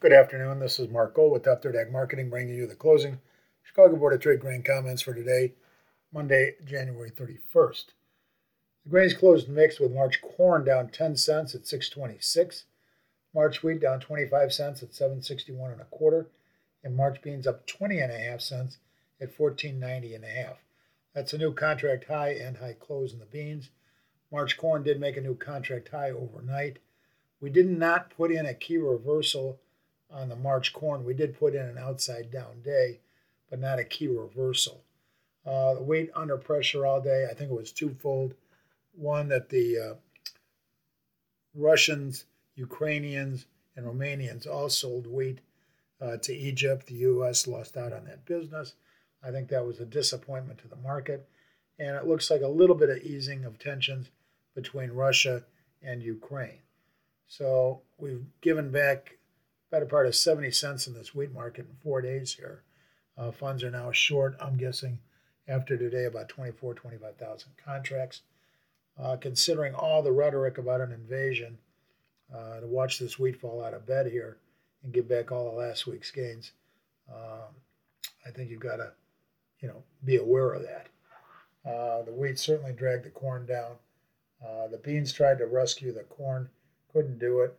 Good afternoon. This is Mark Gold with Top Third Ag Marketing, bringing you the closing Chicago Board of Trade grain comments for today, Monday, January 31st. The grains closed mixed with March corn down 10 cents at 6.26, March wheat down 25 cents at 7.61 and a quarter, and March beans up 20 and a half cents at 14.90 and a half. That's a new contract high and high close in the beans. March corn did make a new contract high overnight. We did not put in a key reversal on the March corn. We did put in an outside down day, but not a key reversal. The wheat under pressure all day. I think it was twofold. One, that the Russians, Ukrainians, and Romanians all sold wheat to Egypt. The U.S. lost out on that business. I think that was a disappointment to the market. And it looks like a little bit of easing of tensions between Russia and Ukraine. So we've given back better part of 70 cents in this wheat market in 4 days here. Funds are now short, I'm guessing, after today, about 25,000 contracts. Considering all the rhetoric about an invasion, to watch this wheat fall out of bed here and give back all of last week's gains, I think you've got to, be aware of that. The wheat certainly dragged the corn down. The beans tried to rescue the corn, couldn't do it.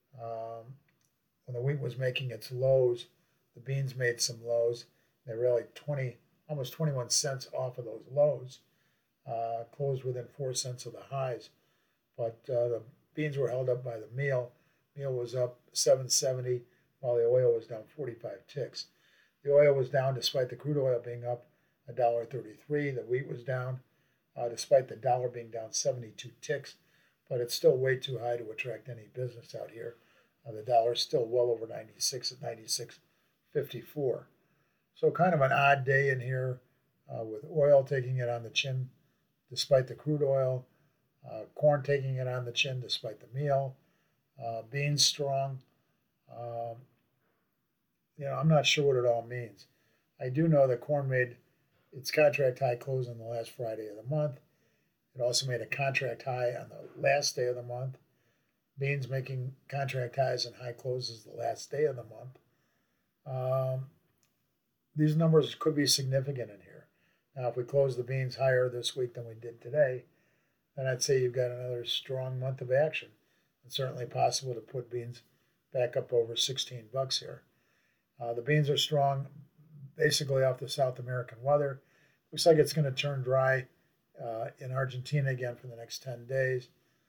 When the wheat was making its lows, the beans made some lows. They were like almost 21 cents off of those lows, closed within 4 cents of the highs. But the beans were held up by the meal. Meal was up 7.70, while the oil was down 45 ticks. The oil was down despite the crude oil being up $1.33. The wheat was down despite the dollar being down 72 ticks, but it's still way too high to attract any business out here. The dollar is still well over 96 at 96.54. So kind of an odd day in here with oil taking it on the chin despite the crude oil, corn taking it on the chin despite the meal, beans strong. I'm not sure what it all means. I do know that corn made its contract high close on the last Friday of the month. It also made a contract high on the last day of the month. Beans making contract highs and high closes the last day of the month. These numbers could be significant in here. Now, if we close the beans higher this week than we did today, then I'd say you've got another strong month of action. It's certainly possible to put beans back up over $16 here. The beans are strong basically off the South American weather. Looks like it's going to turn dry in Argentina again for the next 10 days.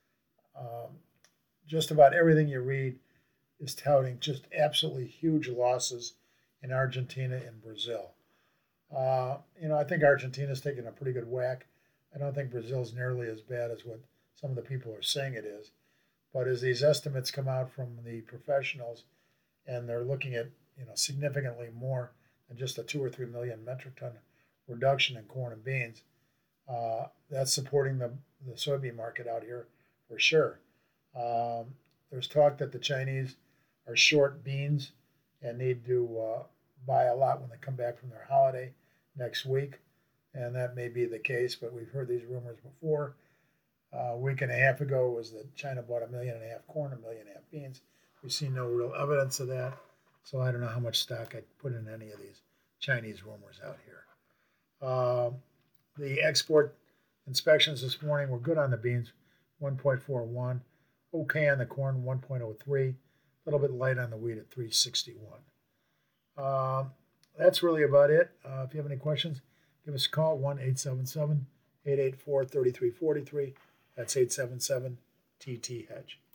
Just about everything you read is touting just absolutely huge losses in Argentina and Brazil. I think Argentina's taking a pretty good whack. I don't think Brazil's nearly as bad as what some of the people are saying it is. But as these estimates come out from the professionals, and they're looking at significantly more than just a 2 or 3 million metric ton reduction in corn and beans, that's supporting the soybean market out here for sure. There's talk that the Chinese are short beans and need to buy a lot when they come back from their holiday next week, and that may be the case, but we've heard these rumors before. A week and a half ago was that China bought 1.5 million corn, 1.5 million beans. We've seen no real evidence of that, so I don't know how much stock I'd put in any of these Chinese rumors out here. The export inspections this morning were good on the beans, 1.41. Okay on the corn, 1.03. A little bit light on the wheat at 361. That's really about it. If you have any questions, give us a call, 1-877-884-3343. That's 877-TT-HEDGE.